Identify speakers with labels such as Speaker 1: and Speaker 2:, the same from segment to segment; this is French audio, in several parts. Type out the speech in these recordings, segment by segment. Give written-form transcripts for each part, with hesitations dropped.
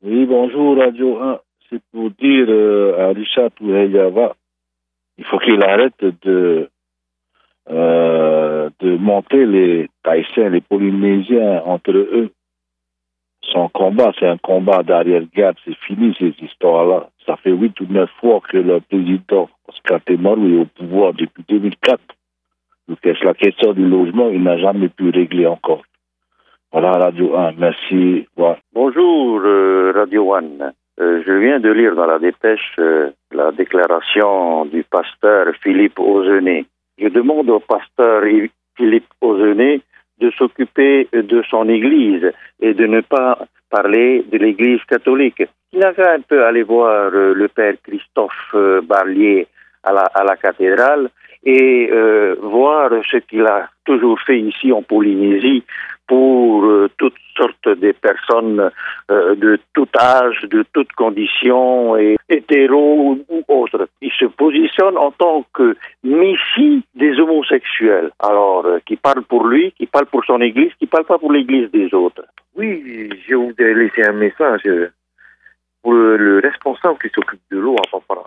Speaker 1: Oui, bonjour Radio 1. C'est pour dire à Richard Touré-Yava, il faut qu'il arrête de monter les Tahitiens, les Polynésiens entre eux. Son combat, c'est un combat d'arrière-garde. C'est fini ces histoires-là. Ça fait 8 ou 9 fois que le président Oscar Temaru est au pouvoir depuis 2004. Donc la question du logement, il n'a jamais pu régler encore. Voilà Radio 1. Merci. Voilà.
Speaker 2: Bonjour Radio One. Je viens de lire dans la dépêche la déclaration du pasteur Philippe Ozené. Je demande au pasteur Philippe Ozené de s'occuper de son église et de ne pas parler de l'église catholique. Il a qu'à un peu aller voir le père Christophe Barlier à la cathédrale et voir ce qu'il a toujours fait ici en Polynésie pour toutes sortes de personnes de tout âge, de toutes conditions, et hétéros ou autres. Il se positionne en tant que messie des homosexuels. Alors, qui parle pour lui, qui parle pour son église, qui parle pas pour l'église des autres.
Speaker 3: Oui, je voudrais laisser un message pour le responsable qui s'occupe de l'eau à Papara.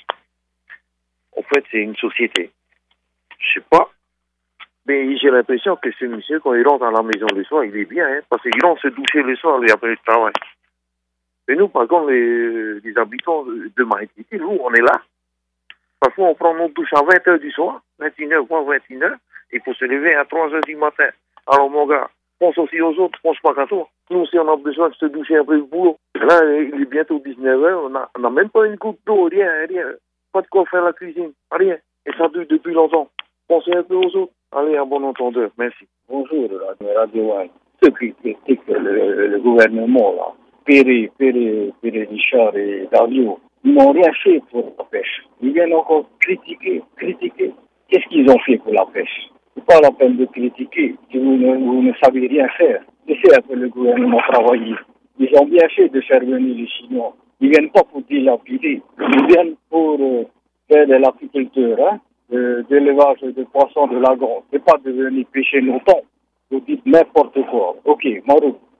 Speaker 3: En fait, c'est une société. Je sais pas. Mais j'ai l'impression que ce monsieur, quand il rentre à la maison le soir, il est bien, hein, parce qu'il rentre se doucher le soir et après le travail. Et nous, par contre, les habitants de Maïtiti, nous, on est là. Parfois, on prend nos douches à 20h du soir, 21h, voire 21h. Il faut se lever à 3h du matin. Alors, mon gars, pense aussi aux autres, pense pas qu'à toi. Nous aussi, on a besoin de se doucher après le boulot. Là, il est bientôt 19h, on n'a même pas une goutte d'eau, rien. Pas de quoi faire la cuisine, rien. Et ça dure depuis longtemps. Pensez un peu aux autres. Allez, à bon entendeur, merci.
Speaker 1: Bonjour, Radio 1. Ceux qui critiquent le gouvernement, là, Péré, Richard et Dario, ils n'ont rien fait pour la pêche. Ils viennent encore critiquer. Qu'est-ce qu'ils ont fait pour la pêche? C'est pas la peine de critiquer si vous ne savez rien faire. Laissez un peu le gouvernement travailler. Ils ont bien fait de faire venir les Chinois. Ils viennent pas pour dilapider. Ils viennent pour faire de l'apiculture, hein, d'élevage de poissons de la grande. C'est pas de venir pêcher nos thons. Vous dites n'importe quoi. Ok, Maroc.